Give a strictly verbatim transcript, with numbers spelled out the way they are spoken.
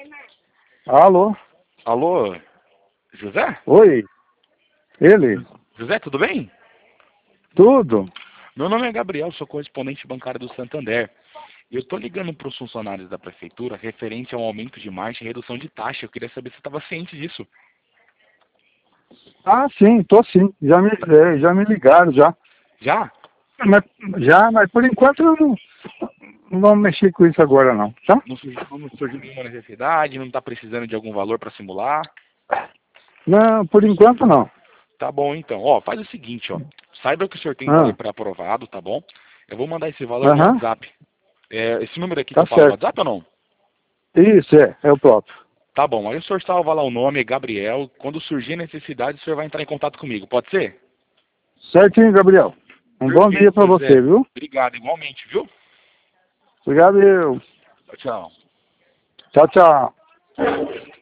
Alô? Alô, José? Oi? Ele? José, tudo bem? Tudo? Meu nome é Gabriel, sou correspondente bancário do Santander. Eu estou ligando para os funcionários da prefeitura referente ao aumento de margem e redução de taxa. Eu queria saber se você estava ciente disso. Ah, sim, tô sim. Já me, é, já me ligaram, já. Já? Mas, já, mas por enquanto eu não, não vamos mexer com isso agora não, tá? Não surgiu, não surgiu nenhuma necessidade? Não está precisando de algum valor para simular? Não, por enquanto não. Tá bom, então. Ó, faz o seguinte, ó. Saiba que o senhor tem vale Ah, pré-aprovado, tá bom? Eu vou mandar esse valor no aham, WhatsApp. É, esse número aqui que tá eu falo no certo. WhatsApp ou não? Isso, é, é o próprio. Tá bom, aí o senhor salva lá o nome, Gabriel. Quando surgir necessidade, o senhor vai entrar em contato comigo, pode ser? Certinho, Gabriel. Um bom dia Perfeito, pra você, José. viu? Obrigado, igualmente, viu? Obrigado, eu. Tchau, tchau. Tchau, tchau.